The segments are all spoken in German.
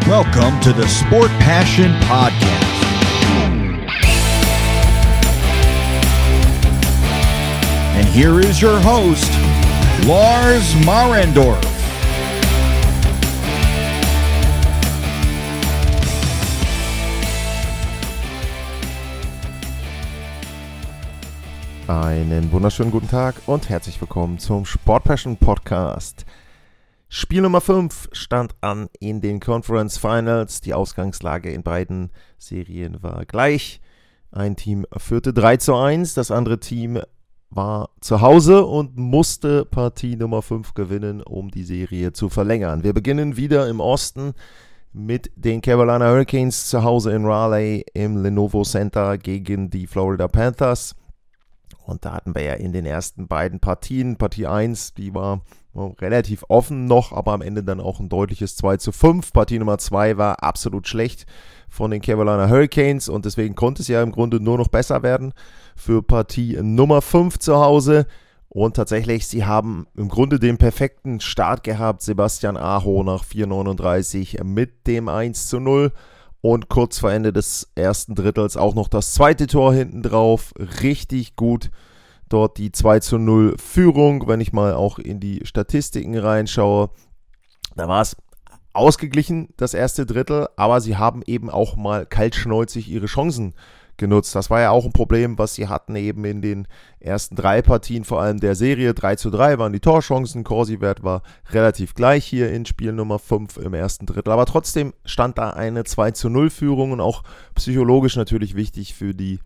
Welcome to the Sport Passion Podcast. And here is your host, Lars Marendorf. Einen wunderschönen guten Tag und herzlich willkommen zum Sport Passion Podcast. Spiel Nummer 5 stand an in den Conference Finals. Die Ausgangslage in beiden Serien war gleich. Ein Team führte 3-1, das andere Team war zu Hause und musste Partie Nummer 5 gewinnen, um die Serie zu verlängern. Wir beginnen wieder im Osten mit den Carolina Hurricanes zu Hause in Raleigh im Lenovo Center gegen die Florida Panthers. Und da hatten wir ja in den ersten beiden Partien, Partie 1, die war relativ offen noch, aber am Ende dann auch ein deutliches 2-5. Partie Nummer 2 war absolut schlecht von den Carolina Hurricanes und deswegen konnte es ja im Grunde nur noch besser werden für Partie Nummer 5 zu Hause. Und tatsächlich, sie haben im Grunde den perfekten Start gehabt. Sebastian Aho nach 4:39 mit dem 1-0. Und kurz vor Ende des ersten Drittels auch noch das zweite Tor hinten drauf. Richtig gut dort die 2-0 Führung. Wenn ich mal auch in die Statistiken reinschaue, da war es ausgeglichen, das erste Drittel. Aber sie haben eben auch mal kaltschnäuzig ihre Chancen genutzt. Das war ja auch ein Problem, was sie hatten eben in den ersten 3 Partien, vor allem der Serie. 3:3 waren die Torchancen. Corsi-Wert war relativ gleich hier in Spiel Nummer 5 im ersten Drittel. Aber trotzdem stand da eine 2:0 Führung und auch psychologisch natürlich wichtig für die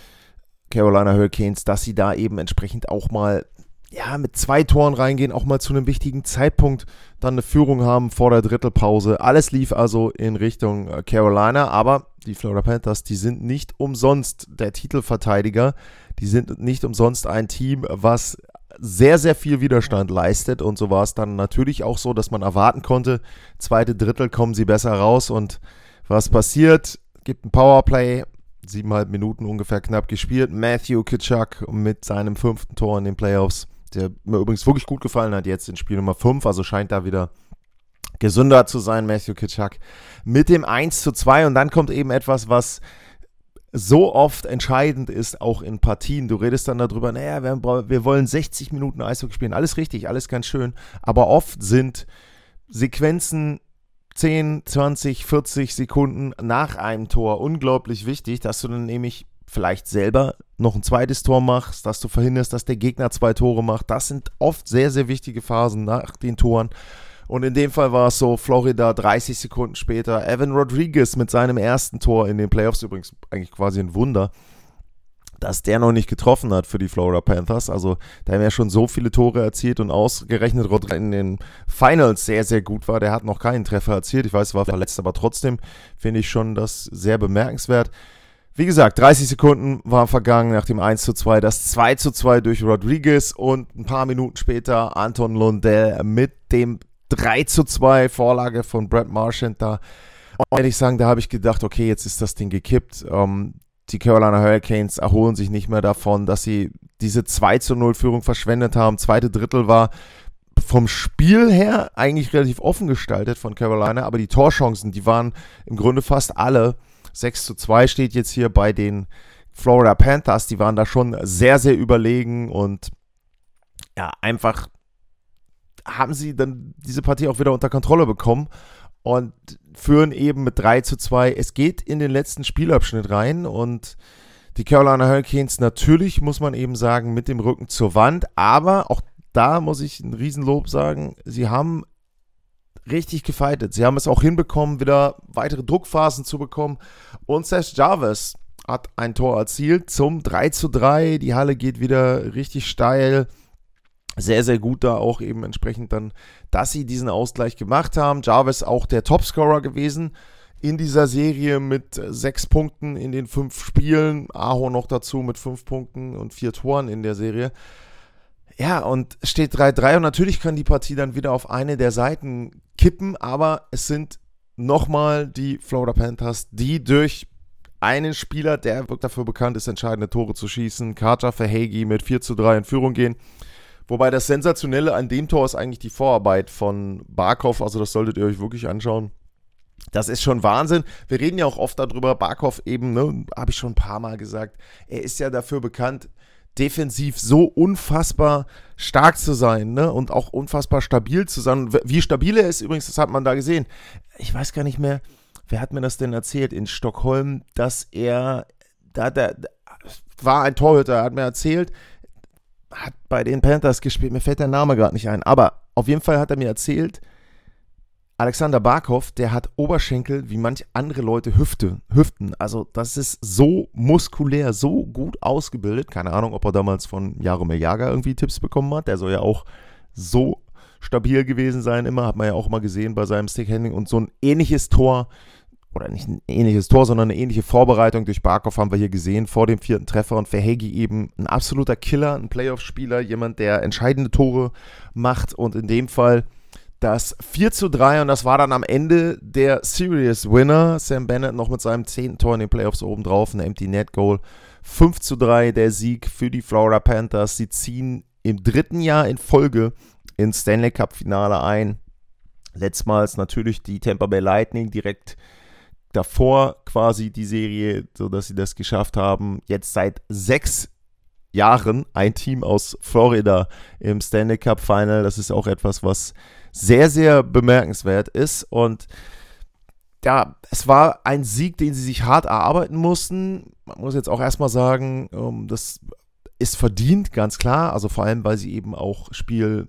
Carolina Hurricanes, dass sie da eben entsprechend auch mal mit 2 Toren reingehen, auch mal zu einem wichtigen Zeitpunkt dann eine Führung haben vor der Drittelpause. Alles lief also in Richtung Carolina, aber die Florida Panthers, die sind nicht umsonst der Titelverteidiger. Die sind nicht umsonst ein Team, was sehr, sehr viel Widerstand leistet. Und so war es dann natürlich auch so, dass man erwarten konnte, zweite Drittel kommen sie besser raus. Und was passiert? Gibt ein Powerplay, 7,5 Minuten ungefähr knapp gespielt. Matthew Tkachuk mit seinem 5. Tor in den Playoffs, der mir übrigens wirklich gut gefallen hat jetzt in Spiel Nummer 5, also scheint da wieder gesünder zu sein, Matthew Tkachuk, mit dem 1:2 und dann kommt eben etwas, was so oft entscheidend ist, auch in Partien. Du redest dann darüber, wir wollen 60 Minuten Eishockey spielen, alles richtig, alles ganz schön, aber oft sind Sequenzen 10, 20, 40 Sekunden nach einem Tor unglaublich wichtig, dass du dann nämlich vielleicht selber noch ein zweites Tor machst, dass du verhinderst, dass der Gegner 2 Tore macht. Das sind oft sehr, sehr wichtige Phasen nach den Toren. Und in dem Fall war es so, Florida 30 Sekunden später, Evan Rodriguez mit seinem ersten Tor in den Playoffs, übrigens eigentlich quasi ein Wunder, dass der noch nicht getroffen hat für die Florida Panthers. Also da haben ja schon so viele Tore erzielt und ausgerechnet Rodriguez in den Finals sehr, sehr gut war. Der hat noch keinen Treffer erzielt. Ich weiß, er war verletzt, aber trotzdem finde ich schon das sehr bemerkenswert. Wie gesagt, 30 Sekunden waren vergangen nach dem 1:2, das 2:2 durch Rodriguez und ein paar Minuten später Anton Lundell mit dem 3:2 Vorlage von Brad Marchand da. Und ehrlich sagen, da habe ich gedacht, okay, jetzt ist das Ding gekippt. Die Carolina Hurricanes erholen sich nicht mehr davon, dass sie diese 2:0 Führung verschwendet haben. Zweite Drittel war vom Spiel her eigentlich relativ offen gestaltet von Carolina, aber die Torchancen, die waren im Grunde fast alle. 6:2 steht jetzt hier bei den Florida Panthers. Die waren da schon sehr, sehr überlegen und einfach haben sie dann diese Partie auch wieder unter Kontrolle bekommen und führen eben mit 3:2. Es geht in den letzten Spielabschnitt rein und die Carolina Hurricanes natürlich, muss man eben sagen, mit dem Rücken zur Wand, aber auch da muss ich ein Riesenlob sagen, sie haben richtig gefightet. Sie haben es auch hinbekommen, wieder weitere Druckphasen zu bekommen. Und Seth Jarvis hat ein Tor erzielt zum 3:3. Die Halle geht wieder richtig steil. Sehr, sehr gut da auch eben entsprechend dann, dass sie diesen Ausgleich gemacht haben. Jarvis auch der Topscorer gewesen in dieser Serie mit 6 Punkten in den 5 Spielen. Aho noch dazu mit 5 Punkten und 4 Toren in der Serie. Ja, und steht 3:3 und natürlich kann die Partie dann wieder auf eine der Seiten kippen, aber es sind nochmal die Florida Panthers, die durch einen Spieler, der dafür bekannt ist, entscheidende Tore zu schießen, Carter Verhaeghe mit 4:3 in Führung gehen. Wobei das Sensationelle an dem Tor ist eigentlich die Vorarbeit von Barkov, also das solltet ihr euch wirklich anschauen. Das ist schon Wahnsinn. Wir reden ja auch oft darüber, Barkov eben, ne, habe ich schon ein paar Mal gesagt, er ist ja dafür bekannt, defensiv so unfassbar stark zu sein, ne, und auch unfassbar stabil zu sein. Wie stabil er ist übrigens, das hat man da gesehen. Ich weiß gar nicht mehr, wer hat mir das denn erzählt in Stockholm, dass er, da war ein Torhüter, er hat mir erzählt, hat bei den Panthers gespielt, mir fällt der Name gerade nicht ein, aber auf jeden Fall hat er mir erzählt, Alexander Barkov, der hat Oberschenkel wie manch andere Leute Hüften. Also das ist so muskulär, so gut ausgebildet. Keine Ahnung, ob er damals von Jaromir Jagr irgendwie Tipps bekommen hat. Der soll ja auch so stabil gewesen sein immer. Hat man ja auch mal gesehen bei seinem Stickhandling. Und so ein ähnliches Tor, oder nicht ein ähnliches Tor, sondern eine ähnliche Vorbereitung durch Barkov haben wir hier gesehen vor dem 4. Treffer. Und Verhaeghe eben ein absoluter Killer, ein Playoff-Spieler, jemand, der entscheidende Tore macht. Und in dem Fall das 4:3 und das war dann am Ende der Series Winner. Sam Bennett noch mit seinem 10. Tor in den Playoffs obendrauf, ein Empty Net Goal. 5:3 der Sieg für die Florida Panthers. Sie ziehen im 3. Jahr in Folge ins Stanley Cup Finale ein. Letztmals natürlich die Tampa Bay Lightning direkt davor quasi die Serie, sodass sie das geschafft haben. Jetzt seit 6 Jahren ein Team aus Florida im Stanley Cup Final. Das ist auch etwas, was sehr, sehr bemerkenswert ist. Und ja, es war ein Sieg, den sie sich hart erarbeiten mussten. Man muss jetzt auch erstmal sagen, das ist verdient, ganz klar. Also vor allem, weil sie eben auch Spiel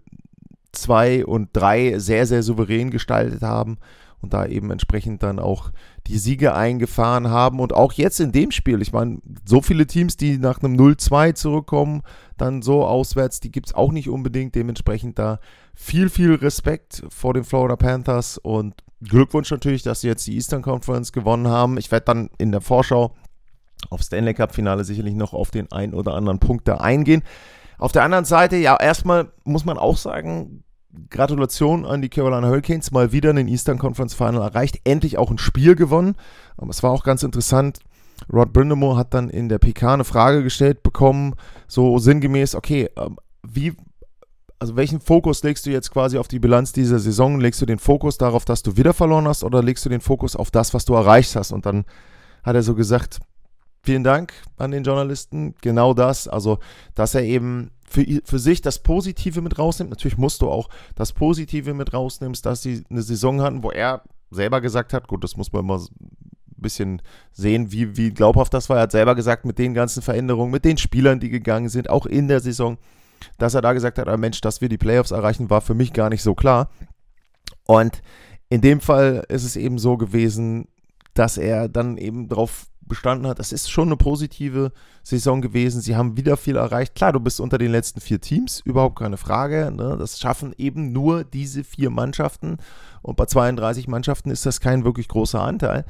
2 und 3 sehr, sehr souverän gestaltet haben und da eben entsprechend dann auch die Siege eingefahren haben. Und auch jetzt in dem Spiel, ich meine, so viele Teams, die nach einem 0-2 zurückkommen, dann so auswärts, die gibt es auch nicht unbedingt. Dementsprechend da viel, viel Respekt vor den Florida Panthers und Glückwunsch natürlich, dass sie jetzt die Eastern Conference gewonnen haben. Ich werde dann in der Vorschau auf Stanley Cup Finale sicherlich noch auf den einen oder anderen Punkt da eingehen. Auf der anderen Seite, ja, erstmal muss man auch sagen, Gratulation an die Carolina Hurricanes, mal wieder in den Eastern Conference Final erreicht, endlich auch ein Spiel gewonnen. Es war auch ganz interessant, Rod Brind'Amour hat dann in der PK eine Frage gestellt bekommen, so sinngemäß, okay, welchen Fokus legst du jetzt quasi auf die Bilanz dieser Saison? Legst du den Fokus darauf, dass du wieder verloren hast, oder legst du den Fokus auf das, was du erreicht hast? Und dann hat er so gesagt, vielen Dank an den Journalisten, genau das, also dass er eben für sich das Positive mit rausnimmt. Natürlich musst du auch das Positive mit rausnehmen, dass sie eine Saison hatten, wo er selber gesagt hat, gut, das muss man mal ein bisschen sehen, wie glaubhaft das war. Er hat selber gesagt, mit den ganzen Veränderungen, mit den Spielern, die gegangen sind, auch in der Saison, dass er da gesagt hat, Mensch, dass wir die Playoffs erreichen, war für mich gar nicht so klar. Und in dem Fall ist es eben so gewesen, dass er dann eben darauf bestanden hat, das ist schon eine positive Saison gewesen, sie haben wieder viel erreicht, klar, du bist unter den letzten 4 Teams, überhaupt keine Frage, ne? Das schaffen eben nur diese 4 Mannschaften und bei 32 Mannschaften ist das kein wirklich großer Anteil.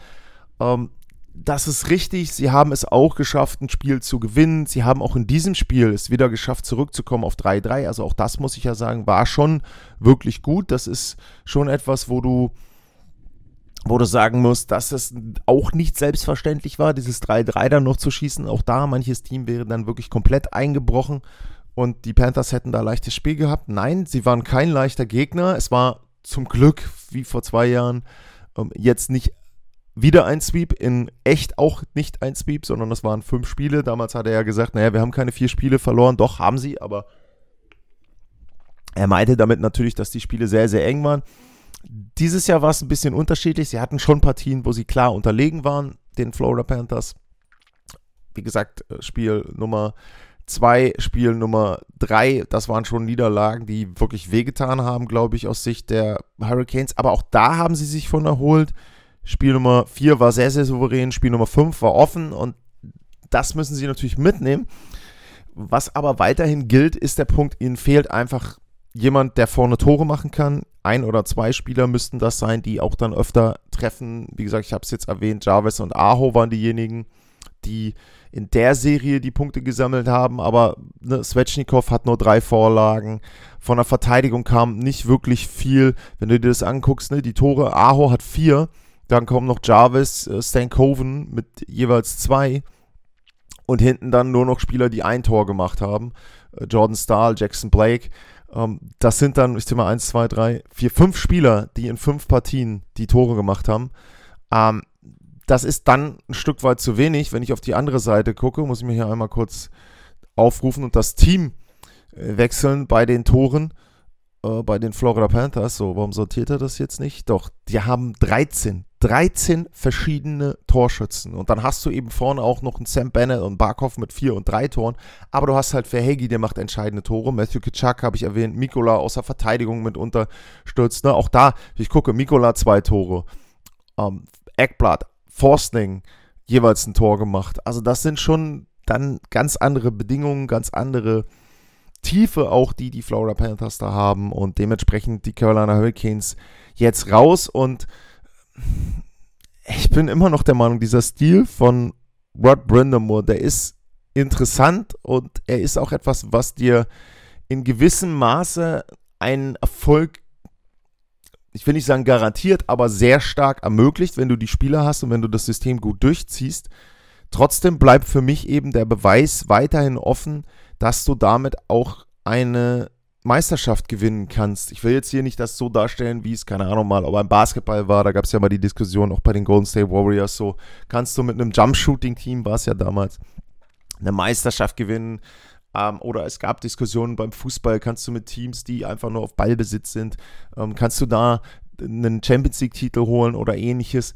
Das ist richtig, sie haben es auch geschafft, ein Spiel zu gewinnen, sie haben auch in diesem Spiel es wieder geschafft, zurückzukommen auf 3-3, also auch das muss ich ja sagen, war schon wirklich gut, das ist schon etwas, wo du sagen musst, dass es auch nicht selbstverständlich war, dieses 3-3 dann noch zu schießen. Auch da, manches Team wäre dann wirklich komplett eingebrochen und die Panthers hätten da leichtes Spiel gehabt. Nein, sie waren kein leichter Gegner. Es war zum Glück, wie vor 2 Jahren, jetzt nicht wieder ein Sweep, in echt auch nicht ein Sweep, sondern das waren 5 Spiele. Damals hat er ja gesagt, naja, wir haben keine 4 Spiele verloren. Doch, haben sie, aber er meinte damit natürlich, dass die Spiele sehr, sehr eng waren. Dieses Jahr war es ein bisschen unterschiedlich. Sie hatten schon Partien, wo sie klar unterlegen waren, den Florida Panthers. Wie gesagt, Spiel Nummer 2, Spiel Nummer 3, das waren schon Niederlagen, die wirklich wehgetan haben, glaube ich, aus Sicht der Hurricanes. Aber auch da haben sie sich von erholt. Spiel Nummer 4 war sehr, sehr souverän. Spiel Nummer 5 war offen und das müssen sie natürlich mitnehmen. Was aber weiterhin gilt, ist der Punkt, ihnen fehlt einfach jemand, der vorne Tore machen kann. 1 oder 2 Spieler müssten das sein, die auch dann öfter treffen. Wie gesagt, ich habe es jetzt erwähnt, Jarvis und Aho waren diejenigen, die in der Serie die Punkte gesammelt haben, aber Svechnikov hat nur 3 Vorlagen. Von der Verteidigung kam nicht wirklich viel. Wenn du dir das anguckst, die Tore, Aho hat 4, dann kommen noch Jarvis, Stankoven mit jeweils 2 und hinten dann nur noch Spieler, die ein Tor gemacht haben. Jordan Staal, Jackson Blake. Das sind dann, ich zähle mal 1, 2, 3, 4, 5 Spieler, die in 5 Partien die Tore gemacht haben. Das ist dann ein Stück weit zu wenig. Wenn ich auf die andere Seite gucke, muss ich mir hier einmal kurz aufrufen und das Team wechseln bei den Toren, bei den Florida Panthers. So, warum sortiert er das jetzt nicht? Doch, die haben 13 verschiedene Torschützen. Und dann hast du eben vorne auch noch einen Sam Bennett und Barkov mit 4 und 3 Toren. Aber du hast halt Verhegi, der macht entscheidende Tore. Matthew Tkachuk habe ich erwähnt. Mikkola aus der Verteidigung mit unterstützt. Ne? Auch da, ich gucke, Mikkola 2 Tore. Ekblad, Forsling jeweils ein Tor gemacht. Also das sind schon dann ganz andere Bedingungen, ganz andere Tiefe auch, die Florida Panthers da haben. Und dementsprechend die Carolina Hurricanes jetzt raus. Und ich bin immer noch der Meinung, dieser Stil von Rod Brind'Amour, der ist interessant und er ist auch etwas, was dir in gewissem Maße einen Erfolg, ich will nicht sagen garantiert, aber sehr stark ermöglicht, wenn du die Spieler hast und wenn du das System gut durchziehst. Trotzdem bleibt für mich eben der Beweis weiterhin offen, dass du damit auch eine Meisterschaft gewinnen kannst. Ich will jetzt hier nicht das so darstellen, wie es, keine Ahnung mal, aber im Basketball war, da gab es ja mal die Diskussion, auch bei den Golden State Warriors, so kannst du mit einem Jump-Shooting-Team, war es ja damals, eine Meisterschaft gewinnen, oder es gab Diskussionen beim Fußball, kannst du mit Teams, die einfach nur auf Ballbesitz sind, kannst du da einen Champions-League-Titel holen oder ähnliches.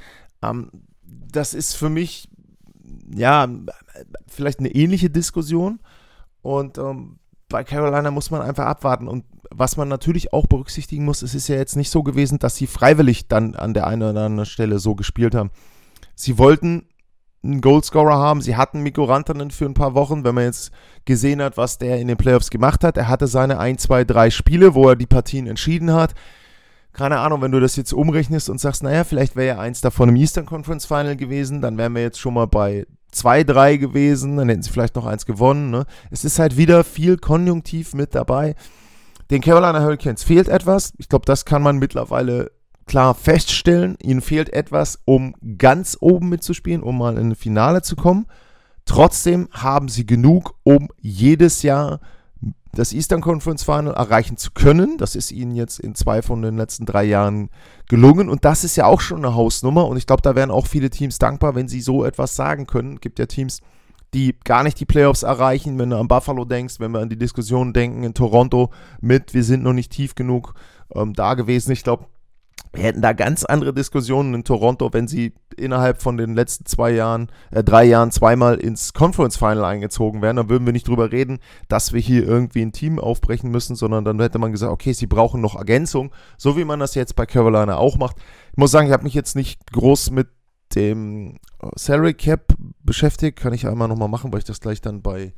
Das ist für mich, ja, vielleicht eine ähnliche Diskussion und bei Carolina muss man einfach abwarten. Und was man natürlich auch berücksichtigen muss, es ist ja jetzt nicht so gewesen, dass sie freiwillig dann an der einen oder anderen Stelle so gespielt haben. Sie wollten einen Goalscorer haben, sie hatten Mikko Rantanen für ein paar Wochen, wenn man jetzt gesehen hat, was der in den Playoffs gemacht hat. Er hatte seine 1, 2, 3 Spiele, wo er die Partien entschieden hat. Keine Ahnung, wenn du das jetzt umrechnest und sagst, naja, vielleicht wäre ja eins davon im Eastern Conference Final gewesen, dann wären wir jetzt schon mal bei 2, 3 gewesen, dann hätten sie vielleicht noch eins gewonnen. Ne? Es ist halt wieder viel Konjunktiv mit dabei. Den Carolina Hurricanes fehlt etwas. Ich glaube, das kann man mittlerweile klar feststellen. Ihnen fehlt etwas, um ganz oben mitzuspielen, um mal in ein Finale zu kommen. Trotzdem haben sie genug, um jedes Jahr das Eastern Conference Final erreichen zu können. Das ist ihnen jetzt in 2 von den letzten 3 Jahren gelungen und das ist ja auch schon eine Hausnummer und ich glaube, da wären auch viele Teams dankbar, wenn sie so etwas sagen können. Es gibt ja Teams, die gar nicht die Playoffs erreichen, wenn du an Buffalo denkst, wenn wir an die Diskussionen denken, in Toronto wir sind noch nicht tief genug da gewesen. Ich glaube, wir hätten da ganz andere Diskussionen in Toronto, wenn sie innerhalb von den letzten 3 Jahren zweimal ins Conference Final eingezogen wären. Dann würden wir nicht drüber reden, dass wir hier irgendwie ein Team aufbrechen müssen, sondern dann hätte man gesagt, okay, sie brauchen noch Ergänzung, so wie man das jetzt bei Carolina auch macht. Ich muss sagen, ich habe mich jetzt nicht groß mit dem Salary Cap beschäftigt. Kann ich einmal nochmal machen, weil ich das gleich dann bei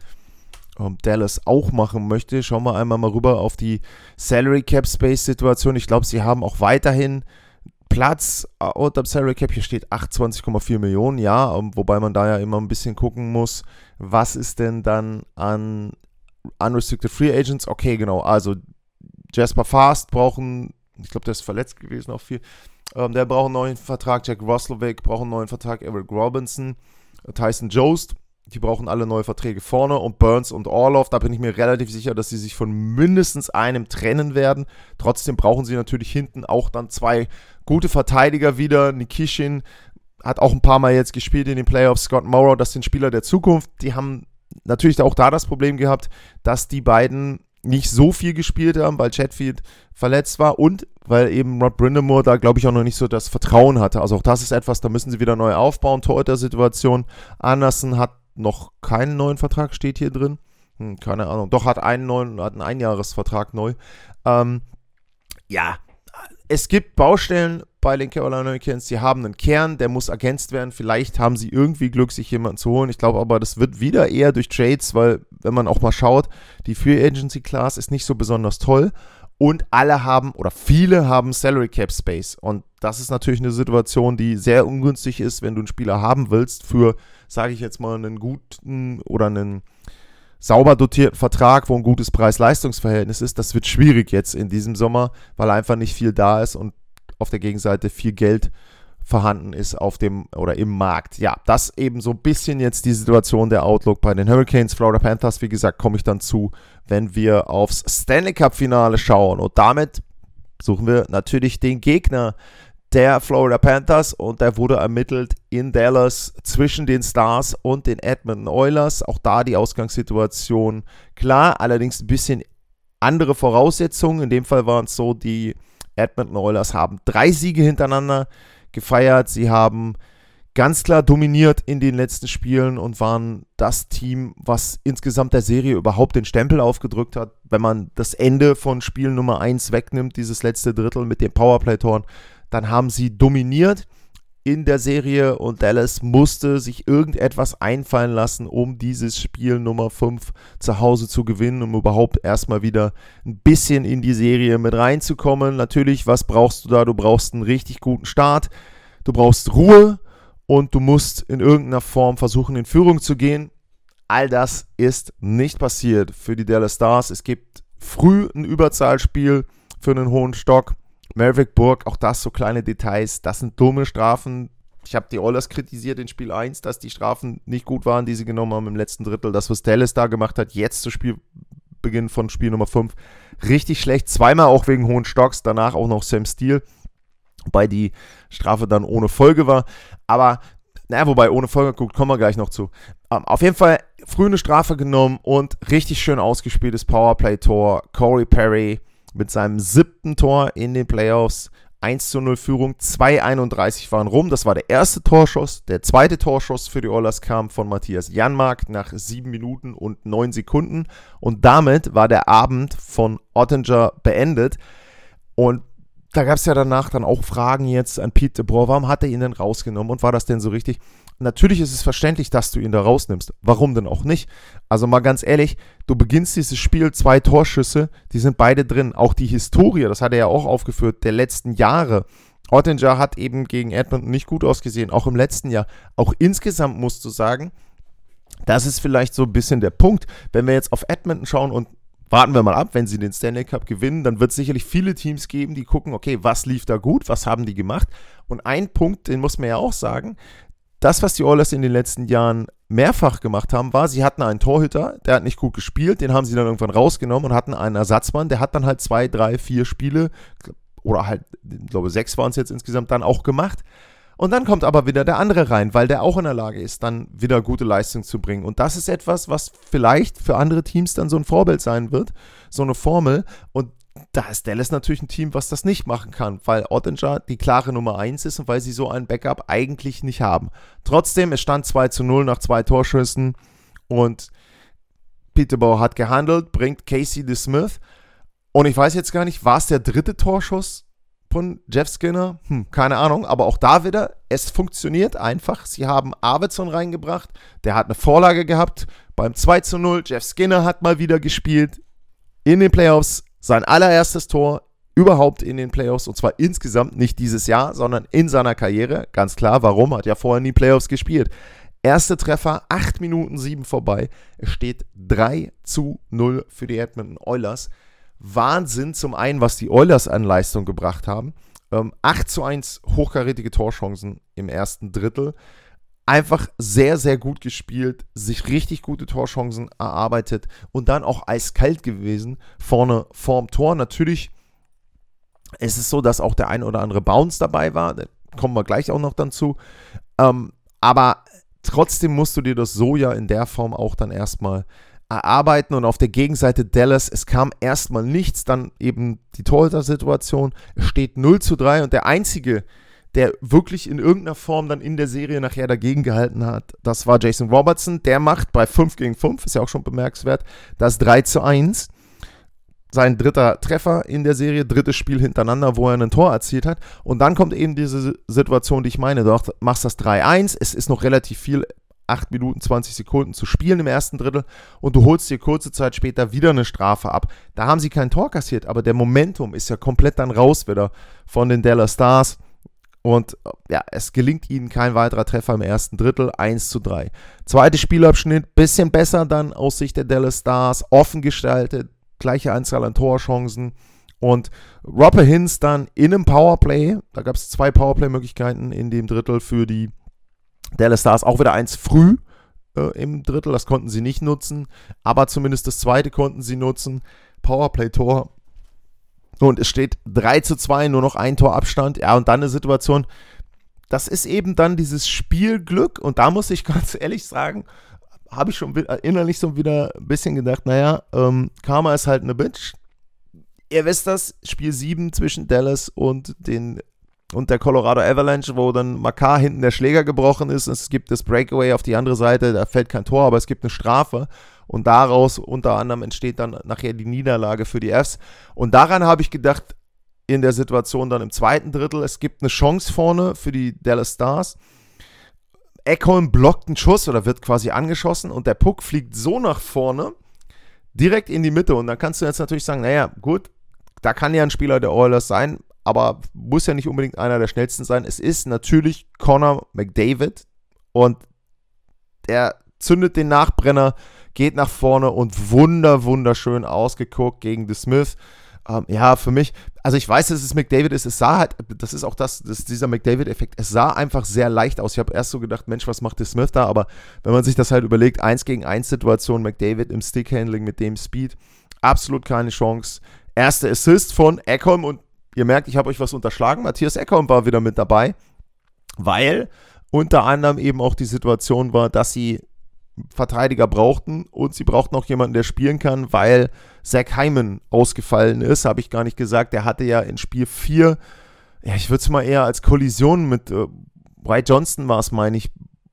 Dallas auch machen möchte. Schauen wir einmal mal rüber auf die Salary Cap Space Situation. Ich glaube, sie haben auch weiterhin Platz unter dem Salary Cap. Hier steht 28,4 Millionen, ja, wobei man da ja immer ein bisschen gucken muss, was ist denn dann an Unrestricted Free Agents? Okay, genau, also Jasper Fast brauchen, ich glaube, der ist verletzt gewesen auch viel, der braucht einen neuen Vertrag, Jack Roslovic braucht einen neuen Vertrag, Eric Robinson, Tyson Jost, die brauchen alle neue Verträge vorne und Burns und Orlov, da bin ich mir relativ sicher, dass sie sich von mindestens einem trennen werden. Trotzdem brauchen sie natürlich hinten auch dann 2 gute Verteidiger wieder. Nikishin hat auch ein paar Mal jetzt gespielt in den Playoffs. Scott Morrow, das sind Spieler der Zukunft. Die haben natürlich auch da das Problem gehabt, dass die beiden nicht so viel gespielt haben, weil Chatfield verletzt war und weil eben Rod Brind'Amour da, glaube ich, auch noch nicht so das Vertrauen hatte. Also auch das ist etwas, da müssen sie wieder neu aufbauen. Torhüter-Situation. Anderson hat noch keinen neuen Vertrag, steht hier drin. Keine Ahnung. Doch, hat einen Einjahresvertrag neu. Ja, es gibt Baustellen bei den Carolina Hurricanes. Die haben einen Kern, der muss ergänzt werden. Vielleicht haben sie irgendwie Glück, sich jemanden zu holen. Ich glaube aber, das wird wieder eher durch Trades, weil, wenn man auch mal schaut, die Free Agency Class ist nicht so besonders toll. Und viele haben Salary Cap Space. Und das ist natürlich eine Situation, die sehr ungünstig ist, wenn du einen Spieler haben willst für, sage ich jetzt mal, einen guten oder einen sauber dotierten Vertrag, wo ein gutes Preis-Leistungs-Verhältnis ist. Das wird schwierig jetzt in diesem Sommer, weil einfach nicht viel da ist und auf der Gegenseite viel Geld vorhanden ist auf dem oder im Markt. Ja, das eben so ein bisschen jetzt die Situation, der Outlook bei den Hurricanes, Florida Panthers. Wie gesagt, komme ich dann zu, wenn wir aufs Stanley Cup Finale schauen. Und damit suchen wir natürlich den Gegner der Florida Panthers und der wurde ermittelt in Dallas zwischen den Stars und den Edmonton Oilers. Auch da die Ausgangssituation klar, allerdings ein bisschen andere Voraussetzungen. In dem Fall waren es so, die Edmonton Oilers haben 3 Siege hintereinander gefeiert. Sie haben ganz klar dominiert in den letzten Spielen und waren das Team, was insgesamt der Serie überhaupt den Stempel aufgedrückt hat. Wenn man das Ende von Spiel Nummer 1 wegnimmt, dieses letzte Drittel mit den Powerplay-Toren, dann haben sie dominiert in der Serie und Dallas musste sich irgendetwas einfallen lassen, um dieses Spiel Nummer 5 zu Hause zu gewinnen, um überhaupt erstmal wieder ein bisschen in die Serie mit reinzukommen. Natürlich, was brauchst du da? Du brauchst einen richtig guten Start, du brauchst Ruhe und du musst in irgendeiner Form versuchen, in Führung zu gehen. All das ist nicht passiert für die Dallas Stars. Es gibt früh ein Überzahlspiel für einen hohen Stock. Maverick Bourque, auch das so kleine Details, das sind dumme Strafen. Ich habe die Oilers kritisiert in Spiel 1, dass die Strafen nicht gut waren, die sie genommen haben im letzten Drittel. Das, was Dallas da gemacht hat, jetzt zu Spielbeginn von Spiel Nummer 5, richtig schlecht. Zweimal auch wegen hohen Stocks, danach auch noch Sam Steele, wobei die Strafe dann ohne Folge war. Aber, wobei ohne Folge, gut, kommen wir gleich noch zu. Auf jeden Fall früh eine Strafe genommen und richtig schön ausgespieltes Powerplay-Tor. Corey Perry mit seinem 7. Tor in den Playoffs, 1:0 Führung, 2:31 waren rum. Das war der erste Torschuss. Der zweite Torschuss für die Oilers kam von Matthias Janmark nach 7 Minuten und 9 Sekunden. Und damit war der Abend von Oettinger beendet. Und da gab es ja danach dann auch Fragen jetzt an Pete DeBoer. Warum hat er ihn denn rausgenommen und war das denn so richtig? Natürlich ist es verständlich, dass du ihn da rausnimmst. Warum denn auch nicht? Also mal ganz ehrlich, du beginnst dieses Spiel, 2 Torschüsse, die sind beide drin. Auch die Historie, das hat er ja auch aufgeführt, der letzten Jahre. Oettinger hat eben gegen Edmonton nicht gut ausgesehen, auch im letzten Jahr. Auch insgesamt musst du sagen, das ist vielleicht so ein bisschen der Punkt. Wenn wir jetzt auf Edmonton schauen und warten wir mal ab, wenn sie den Stanley Cup gewinnen, dann wird es sicherlich viele Teams geben, die gucken, okay, was lief da gut, was haben die gemacht? Und ein Punkt, den muss man ja auch sagen, das, was die Oilers in den letzten Jahren mehrfach gemacht haben, war, sie hatten einen Torhüter, der hat nicht gut gespielt, den haben sie dann irgendwann rausgenommen und hatten einen Ersatzmann, der hat dann halt 2, 3, 4 Spiele oder halt, ich glaube 6 waren es jetzt insgesamt dann auch gemacht. Und dann kommt aber wieder der andere rein, weil der auch in der Lage ist, dann wieder gute Leistung zu bringen. Und das ist etwas, was vielleicht für andere Teams dann so ein Vorbild sein wird, so eine Formel. Und da ist Dallas natürlich ein Team, was das nicht machen kann, weil Oettinger die klare Nummer 1 ist und weil sie so einen Backup eigentlich nicht haben. Trotzdem, es stand 2:0 nach 2 Torschüssen und Pete DeBoer hat gehandelt, bringt Casey DeSmith. Und ich weiß jetzt gar nicht, war es der 3. Torschuss von Jeff Skinner? Keine Ahnung, aber auch da wieder, es funktioniert einfach. Sie haben Arvidsson reingebracht, der hat eine Vorlage gehabt beim 2:0. Jeff Skinner hat mal wieder gespielt in den Playoffs. Sein allererstes Tor überhaupt in den Playoffs und zwar insgesamt nicht dieses Jahr, sondern in seiner Karriere. Ganz klar, warum? Hat ja vorher nie Playoffs gespielt. Erste Treffer, 8 Minuten 7 vorbei. Es steht 3:0 für die Edmonton Oilers. Wahnsinn zum einen, was die Oilers an Leistung gebracht haben. 8:1 hochkarätige Torchancen im ersten Drittel. Einfach sehr, sehr gut gespielt, sich richtig gute Torchancen erarbeitet und dann auch eiskalt gewesen vorne vorm Tor. Natürlich ist es so, dass auch der ein oder andere Bounce dabei war, da kommen wir gleich auch noch dann zu. Aber trotzdem musst du dir das so ja in der Form auch dann erstmal erarbeiten und auf der Gegenseite Dallas, es kam erstmal nichts, dann eben die Torhüter-Situation, es steht 0:3 und der einzige, der wirklich in irgendeiner Form dann in der Serie nachher dagegen gehalten hat, das war Jason Robertson. Der macht bei 5 gegen 5, ist ja auch schon bemerkenswert, das 3:1. Sein 3. Treffer in der Serie, 3. Spiel hintereinander, wo er ein Tor erzielt hat. Und dann kommt eben diese Situation, die ich meine. Du machst das 3:1, es ist noch relativ viel, 8 Minuten 20 Sekunden zu spielen im ersten Drittel und du holst dir kurze Zeit später wieder eine Strafe ab. Da haben sie kein Tor kassiert, aber der Momentum ist ja komplett dann raus wieder von den Dallas Stars. Und ja, es gelingt ihnen kein weiterer Treffer im ersten Drittel, 1:3. Zweiter Spielabschnitt, bisschen besser dann aus Sicht der Dallas Stars, offen gestaltet, gleiche Anzahl an Torchancen Und Robert Hintz dann in einem Powerplay, da gab es 2 Powerplay-Möglichkeiten in dem Drittel für die Dallas Stars, auch wieder eins früh im Drittel, das konnten sie nicht nutzen, aber zumindest das zweite konnten sie nutzen, Powerplay-Tor. Und es steht 3-2, nur noch ein Tor Abstand. Ja, und dann eine Situation, das ist eben dann dieses Spielglück. Und da muss ich ganz ehrlich sagen, habe ich schon innerlich so wieder ein bisschen gedacht, naja, Karma ist halt eine Bitch. Ihr wisst das, Spiel 7 zwischen Dallas und der Colorado Avalanche, wo dann Makar hinten der Schläger gebrochen ist. Es gibt das Breakaway auf die andere Seite, da fällt kein Tor, aber es gibt eine Strafe. Und daraus unter anderem entsteht dann nachher die Niederlage für die Fs. Und daran habe ich gedacht, in der Situation dann im zweiten Drittel, es gibt eine Chance vorne für die Dallas Stars. Ekholm blockt einen Schuss oder wird quasi angeschossen und der Puck fliegt so nach vorne, direkt in die Mitte. Und dann kannst du jetzt natürlich sagen, naja, gut, da kann ja ein Spieler der Oilers sein, aber muss ja nicht unbedingt einer der schnellsten sein. Es ist natürlich Connor McDavid und der zündet den Nachbrenner, geht nach vorne und wunderschön ausgeguckt gegen The Smith. Ja, für mich, also ich weiß, dass es McDavid ist, es sah halt, das ist auch dieser McDavid-Effekt, es sah einfach sehr leicht aus. Ich habe erst so gedacht, Mensch, was macht The Smith da? Aber wenn man sich das halt überlegt, 1-gegen-1-Situation, McDavid im Stickhandling mit dem Speed, absolut keine Chance. Erster Assist von Ekholm und ihr merkt, ich habe euch was unterschlagen. Mattias Ekholm war wieder mit dabei, weil unter anderem eben auch die Situation war, dass sie Verteidiger brauchten und sie brauchten auch jemanden, der spielen kann, weil Zach Hyman ausgefallen ist, habe ich gar nicht gesagt. Der hatte ja in Spiel 4, ja, ich würde es mal eher als Kollision mit Wright Johnston war es, meine ich,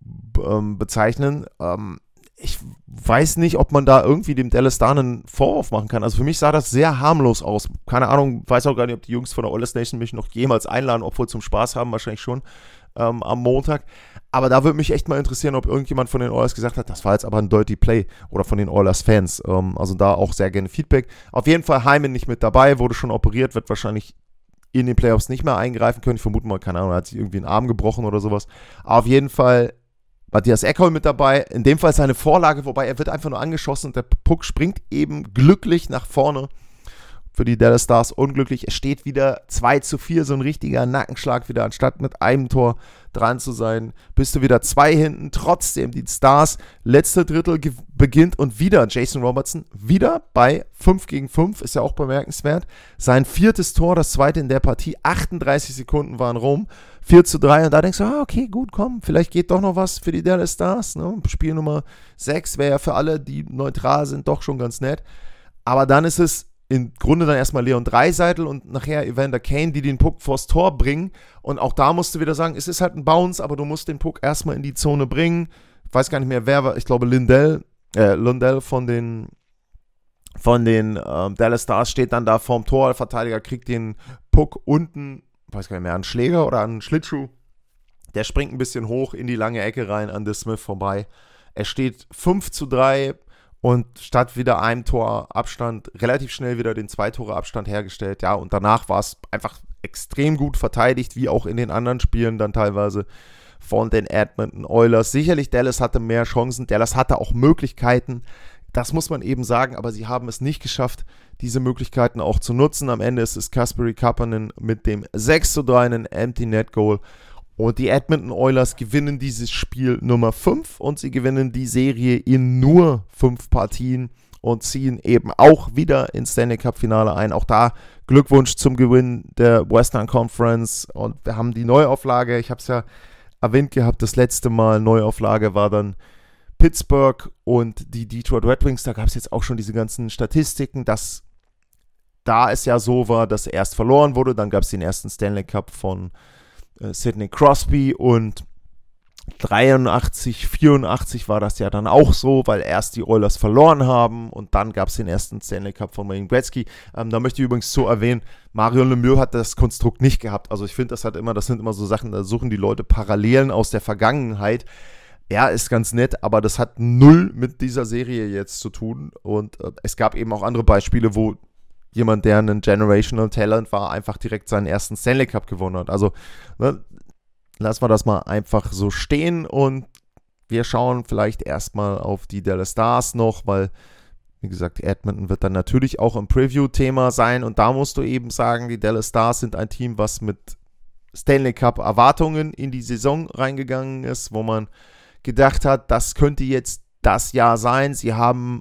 bezeichnen. Ich weiß nicht, ob man da irgendwie dem Dallas Star einen Vorwurf machen kann. Also für mich sah das sehr harmlos aus. Keine Ahnung, weiß auch gar nicht, ob die Jungs von der Oilers Nation mich noch jemals einladen, obwohl zum Spaß haben, wahrscheinlich schon am Montag. Aber da würde mich echt mal interessieren, ob irgendjemand von den Oilers gesagt hat, das war jetzt aber ein Dirty Play oder von den Oilers-Fans. Also da auch sehr gerne Feedback. Auf jeden Fall Hyman nicht mit dabei, wurde schon operiert, wird wahrscheinlich in den Playoffs nicht mehr eingreifen können. Ich vermute mal, keine Ahnung, er hat sich irgendwie einen Arm gebrochen oder sowas. Aber auf jeden Fall Mattias Ekholm mit dabei. In dem Fall seine Vorlage, wobei er wird einfach nur angeschossen und der Puck springt eben glücklich nach vorne. Für die Dallas Stars unglücklich. Es steht wieder 2-4, so ein richtiger Nackenschlag wieder. Anstatt mit einem Tor dran zu sein, bist du wieder 2 hinten. Trotzdem die Stars, letzte Drittel beginnt und wieder Jason Robertson, wieder bei 5-gegen-5, ist ja auch bemerkenswert. Sein 4. Tor, das 2. in der Partie, 38 Sekunden waren rum, 4-3 und da denkst du, okay, gut, komm, vielleicht geht doch noch was für die Dallas Stars. Ne? Spiel Nummer 6 wäre ja für alle, die neutral sind, doch schon ganz nett. Aber dann ist es im Grunde dann erstmal Leon Draisaitl und nachher Evander Kane, die den Puck vors Tor bringen. Und auch da musst du wieder sagen, es ist halt ein Bounce, aber du musst den Puck erstmal in die Zone bringen. Ich weiß gar nicht mehr, wer war, ich glaube Lundell von den Dallas Stars steht dann da vorm Tor, der Verteidiger kriegt den Puck unten, ich weiß gar nicht mehr, einen Schläger oder einen Schlittschuh. Der springt ein bisschen hoch in die lange Ecke rein an The Smith vorbei. Es steht 5-3. Und statt wieder einem Tor Abstand, relativ schnell wieder den 2 Tore Abstand hergestellt. Ja, und danach war es einfach extrem gut verteidigt, wie auch in den anderen Spielen dann teilweise von den Edmonton Oilers. Sicherlich, Dallas hatte mehr Chancen, Dallas hatte auch Möglichkeiten. Das muss man eben sagen, aber sie haben es nicht geschafft, diese Möglichkeiten auch zu nutzen. Am Ende ist es Kasperi Kapanen mit dem 6-3, einen Empty Net Goal. Und die Edmonton Oilers gewinnen dieses Spiel Nummer 5 und sie gewinnen die Serie in nur 5 Partien und ziehen eben auch wieder ins Stanley Cup Finale ein. Auch da Glückwunsch zum Gewinn der Western Conference und wir haben die Neuauflage, ich habe es ja erwähnt gehabt, das letzte Mal Neuauflage war dann Pittsburgh und die Detroit Red Wings. Da gab es jetzt auch schon diese ganzen Statistiken, dass da es ja so war, dass erst verloren wurde, dann gab es den ersten Stanley Cup von Sidney Crosby und 83, 84 war das ja dann auch so, weil erst die Oilers verloren haben und dann gab es den ersten Stanley Cup von Wayne Gretzky. Da möchte ich übrigens so erwähnen, Mario Lemieux hat das Konstrukt nicht gehabt. Also ich finde, das sind immer so Sachen, da suchen die Leute Parallelen aus der Vergangenheit. Ja, ist ganz nett, aber das hat null mit dieser Serie jetzt zu tun und es gab eben auch andere Beispiele, wo jemand, der ein Generational Talent war, einfach direkt seinen ersten Stanley Cup gewonnen hat. Also, ne, lassen wir das mal einfach so stehen und wir schauen vielleicht erstmal auf die Dallas Stars noch, weil, wie Wie gesagt, Edmonton wird dann natürlich auch im Preview-Thema sein und da musst du eben sagen, die Dallas Stars sind ein Team, was mit Stanley Cup Erwartungen in die Saison reingegangen ist, wo man gedacht hat, das könnte jetzt das Jahr sein. Sie haben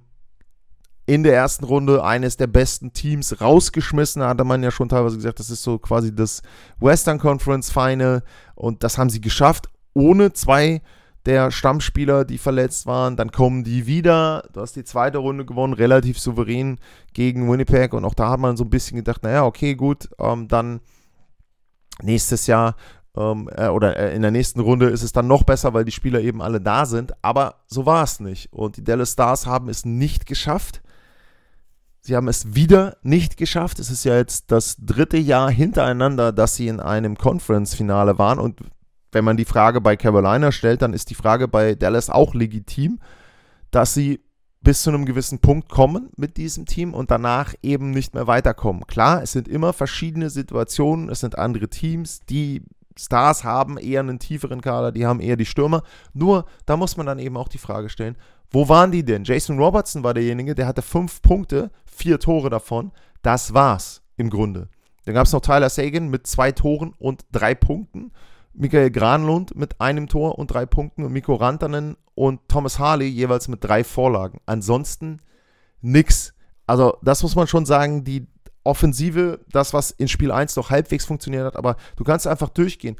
in der ersten Runde eines der besten Teams rausgeschmissen, da hatte man ja schon teilweise gesagt, das ist so quasi das Western Conference Final und das haben sie geschafft, ohne 2 der Stammspieler, die verletzt waren. Dann kommen die wieder, du hast die zweite Runde gewonnen, relativ souverän gegen Winnipeg und auch da hat man so ein bisschen gedacht, naja, okay, gut, dann nächstes Jahr oder in der nächsten Runde ist es dann noch besser, weil die Spieler eben alle da sind, aber so war es nicht und die Dallas Stars haben es nicht geschafft. Sie haben es wieder nicht geschafft. Es ist ja jetzt das 3. Jahr hintereinander, dass sie in einem Conference-Finale waren und wenn man die Frage bei Carolina stellt, dann ist die Frage bei Dallas auch legitim, dass sie bis zu einem gewissen Punkt kommen mit diesem Team und danach eben nicht mehr weiterkommen. Klar, es sind immer verschiedene Situationen, es sind andere Teams, die Stars haben eher einen tieferen Kader, die haben eher die Stürmer. Nur, da muss man dann eben auch die Frage stellen, wo waren die denn? Jason Robertson war derjenige, der hatte 5 Punkte, 4 Tore davon. Das war's im Grunde. Dann gab es noch Tyler Seguin mit 2 Toren und 3 Punkten. Mikael Granlund mit 1 Tor und 3 Punkten und Mikko Rantanen und Thomas Harley jeweils mit 3 Vorlagen. Ansonsten nix. Also das muss man schon sagen, die Offensive, das was in Spiel 1 noch halbwegs funktioniert hat, aber du kannst einfach durchgehen.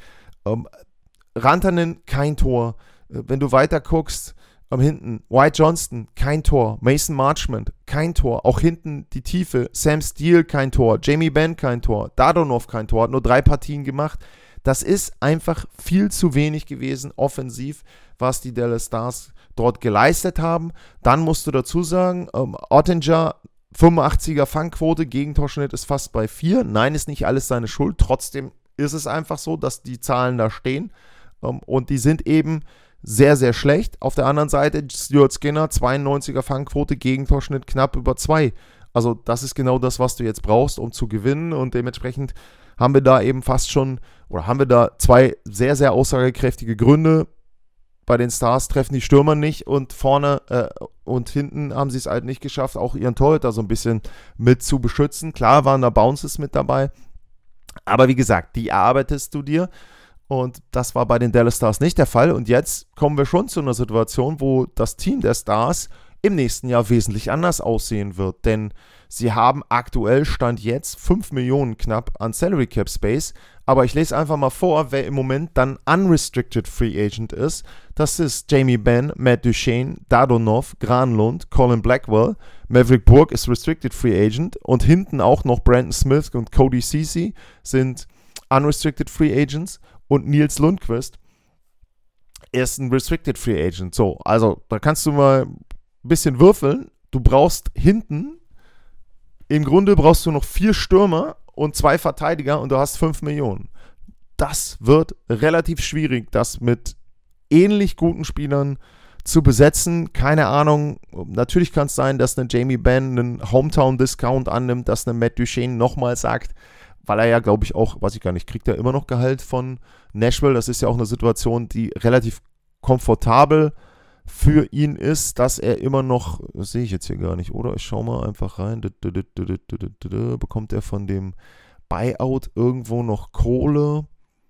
Rantanen, kein Tor. Wenn du weiter guckst, hinten, Wyatt Johnston, kein Tor. Mason Marchment, kein Tor. Auch hinten die Tiefe, Sam Steele, kein Tor. Jamie Benn, kein Tor. Dadonov, kein Tor. Hat nur 3 Partien gemacht. Das ist einfach viel zu wenig gewesen, offensiv, was die Dallas Stars dort geleistet haben. Dann musst du dazu sagen, Oettinger, 85er Fangquote, Gegentorschnitt ist fast bei 4. Nein, ist nicht alles seine Schuld. Trotzdem ist es einfach so, dass die Zahlen da stehen. Und die sind eben sehr, sehr schlecht. Auf der anderen Seite Stuart Skinner, 92er Fangquote, Gegentorschnitt knapp über 2. Also das ist genau das, was du jetzt brauchst, um zu gewinnen. Und dementsprechend haben wir da eben fast schon, oder haben wir da 2 sehr, sehr aussagekräftige Gründe. Bei den Stars treffen die Stürmer nicht und vorne und hinten haben sie es halt nicht geschafft, auch ihren Torhüter so ein bisschen mit zu beschützen. Klar waren da Bounces mit dabei, aber wie gesagt, die erarbeitest du dir und das war bei den Dallas Stars nicht der Fall. Und jetzt kommen wir schon zu einer Situation, wo das Team der Stars im nächsten Jahr wesentlich anders aussehen wird, denn sie haben aktuell, Stand jetzt, 5 Millionen knapp an Salary Cap Space, aber ich lese einfach mal vor, wer im Moment dann Unrestricted Free Agent ist. Das ist Jamie Benn, Matt Duchene, Dadonov, Granlund, Colin Blackwell, Maverick Bourque ist Restricted Free Agent und hinten auch noch Brandon Smith und Cody Ceci sind Unrestricted Free Agents und Nils Lundqvist ist ein Restricted Free Agent. So, also da kannst du mal ein bisschen würfeln. Du brauchst hinten, im Grunde brauchst du noch 4 Stürmer und 2 Verteidiger und du hast 5 Millionen. Das wird relativ schwierig, das mit ähnlich guten Spielern zu besetzen. Keine Ahnung, natürlich kann es sein, dass ein Jamie Benn einen Hometown-Discount annimmt, dass ein Matt Duchene nochmal sagt, weil er ja, glaube ich, auch, weiß ich gar nicht, kriegt er immer noch Gehalt von Nashville. Das ist ja auch eine Situation, die relativ komfortabel für ihn ist, dass er immer noch, das sehe ich jetzt hier gar nicht, oder? Ich schaue mal einfach rein. Bekommt er von dem Buyout irgendwo noch Kohle?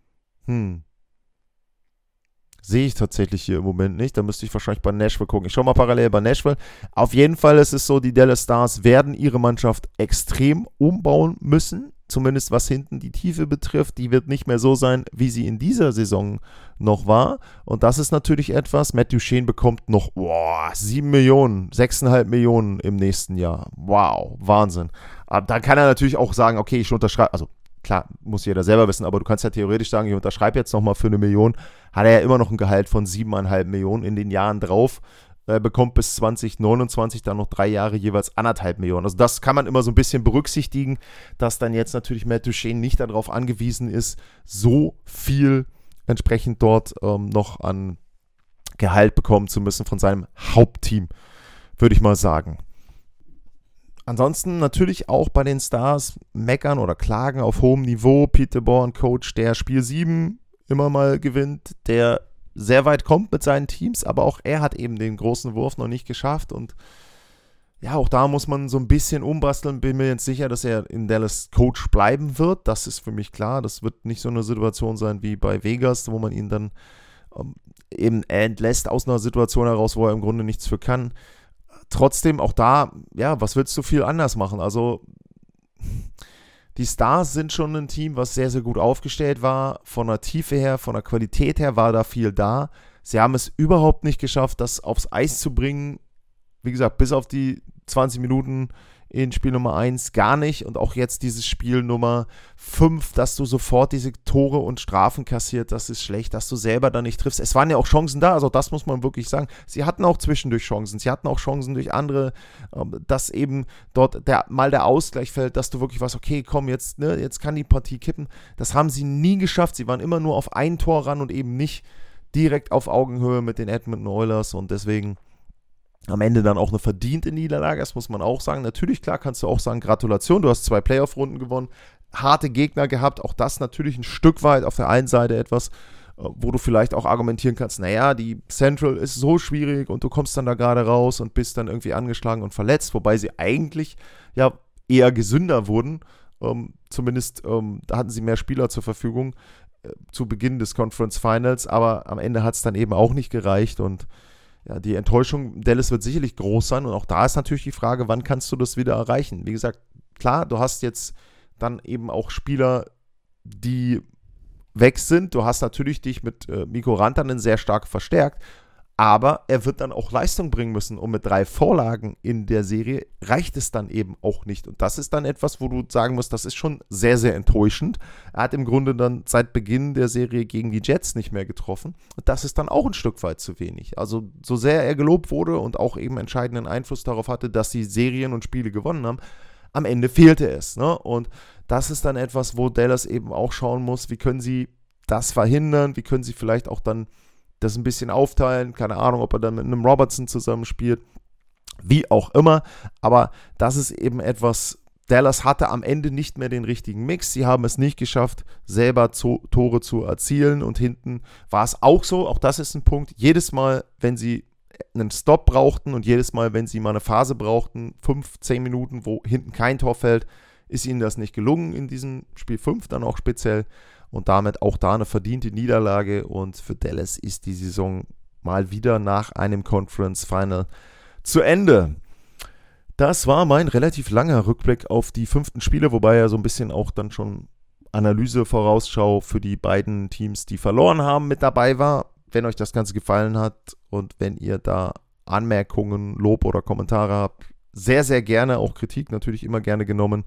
Sehe ich tatsächlich hier im Moment nicht. Da müsste ich wahrscheinlich bei Nashville gucken. Ich schaue mal parallel bei Nashville. Auf jeden Fall ist es so, die Dallas Stars werden ihre Mannschaft extrem umbauen müssen. Zumindest was hinten die Tiefe betrifft. Die wird nicht mehr so sein, wie sie in dieser Saison noch war. Und das ist natürlich etwas. Matt Duchene bekommt noch 7 Millionen, 6,5 Millionen im nächsten Jahr. Wow, Wahnsinn. Aber da kann er natürlich auch sagen, okay, ich unterschreibe, also klar, muss jeder selber wissen, aber du kannst ja theoretisch sagen, ich unterschreibe jetzt nochmal für 1 Million. Hat er ja immer noch ein Gehalt von 7,5 Millionen in den Jahren drauf. Bekommt bis 2029 dann noch 3 Jahre jeweils 1,5 Millionen. Also das kann man immer so ein bisschen berücksichtigen, dass dann jetzt natürlich Matt Duchene nicht darauf angewiesen ist, so viel entsprechend dort noch an Gehalt bekommen zu müssen von seinem Hauptteam, würde ich mal sagen. Ansonsten natürlich auch bei den Stars meckern oder klagen auf hohem Niveau. Pete DeBoer, ein Coach, der Spiel 7 immer mal gewinnt, der sehr weit kommt mit seinen Teams, aber auch er hat eben den großen Wurf noch nicht geschafft und Ja, auch da muss man so ein bisschen umbasteln. Bin mir jetzt sicher, dass er in Dallas Coach bleiben wird. Das ist für mich klar. Das wird nicht so eine Situation sein wie bei Vegas, wo man ihn dann eben entlässt aus einer Situation heraus, wo er im Grunde nichts für kann. Trotzdem auch da, ja, was willst du viel anders machen? Also die Stars sind schon ein Team, was sehr, sehr gut aufgestellt war. Von der Tiefe her, von der Qualität her war da viel da. Sie haben es überhaupt nicht geschafft, das aufs Eis zu bringen. Wie gesagt, bis auf die 20 Minuten in Spiel Nummer 1 gar nicht. Und auch jetzt dieses Spiel Nummer 5, dass du sofort diese Tore und Strafen kassiert, das ist schlecht, dass du selber da nicht triffst. Es waren ja auch Chancen da, also das muss man wirklich sagen. Sie hatten auch zwischendurch Chancen, sie hatten auch Chancen durch andere, dass eben dort der Ausgleich fällt, dass du wirklich weißt, okay, komm, jetzt kann die Partie kippen. Das haben sie nie geschafft, sie waren immer nur auf ein Tor ran und eben nicht direkt auf Augenhöhe mit den Edmonton Oilers und deswegen am Ende dann auch eine verdiente Niederlage, das muss man auch sagen. Natürlich, klar, kannst du auch sagen, Gratulation, du hast 2 Playoff-Runden gewonnen, harte Gegner gehabt, auch das natürlich ein Stück weit auf der einen Seite etwas, wo du vielleicht auch argumentieren kannst, naja, die Central ist so schwierig und du kommst dann da gerade raus und bist dann irgendwie angeschlagen und verletzt, wobei sie eigentlich ja eher gesünder wurden, zumindest da hatten sie mehr Spieler zur Verfügung zu Beginn des Conference Finals, aber am Ende hat es dann eben auch nicht gereicht und ja, die Enttäuschung Dallas wird sicherlich groß sein und auch da ist natürlich die Frage, wann kannst du das wieder erreichen? Wie gesagt, klar, du hast jetzt dann eben auch Spieler, die weg sind. Du hast natürlich dich mit Mikko Rantanen sehr stark verstärkt, aber er wird dann auch Leistung bringen müssen und mit 3 Vorlagen in der Serie reicht es dann eben auch nicht. Und das ist dann etwas, wo du sagen musst, das ist schon sehr, sehr enttäuschend. Er hat im Grunde dann seit Beginn der Serie gegen die Jets nicht mehr getroffen. Und das ist dann auch ein Stück weit zu wenig. Also so sehr er gelobt wurde und auch eben entscheidenden Einfluss darauf hatte, dass sie Serien und Spiele gewonnen haben, am Ende fehlte es. Ne? Und das ist dann etwas, wo Dallas eben auch schauen muss, wie können sie das verhindern, wie können sie vielleicht auch dann das ein bisschen aufteilen, keine Ahnung, ob er dann mit einem Robertson zusammenspielt, wie auch immer, aber das ist eben etwas, Dallas hatte am Ende nicht mehr den richtigen Mix, sie haben es nicht geschafft, selber Tore zu erzielen und hinten war es auch so, auch das ist ein Punkt, jedes Mal, wenn sie einen Stop brauchten und jedes Mal, wenn sie mal eine Phase brauchten, 5-10 Minuten, wo hinten kein Tor fällt, ist ihnen das nicht gelungen in diesem Spiel 5 dann auch speziell. Und damit auch da eine verdiente Niederlage. Und für Dallas ist die Saison mal wieder nach einem Conference Final zu Ende. Das war mein relativ langer Rückblick auf die 5. Spiele, wobei ja so ein bisschen auch dann schon Analyse, Vorausschau für die beiden Teams, die verloren haben, mit dabei war. Wenn euch das Ganze gefallen hat und wenn ihr da Anmerkungen, Lob oder Kommentare habt, sehr, sehr gerne, auch Kritik natürlich immer gerne genommen.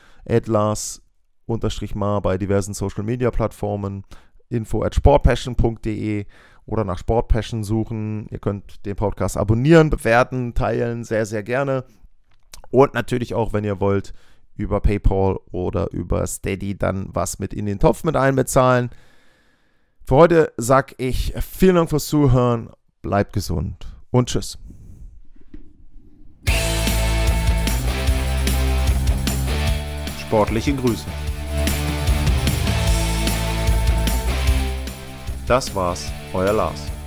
@Lars_Mar bei diversen Social-Media-Plattformen, info@sportpassion.de oder nach Sportpassion suchen. Ihr könnt den Podcast abonnieren, bewerten, teilen, sehr, sehr gerne. Und natürlich auch, wenn ihr wollt, über PayPal oder über Steady dann was mit in den Topf mit einbezahlen. Für heute sage ich vielen Dank fürs Zuhören, bleibt gesund und tschüss. Sportliche Grüße. Das war's, euer Lars.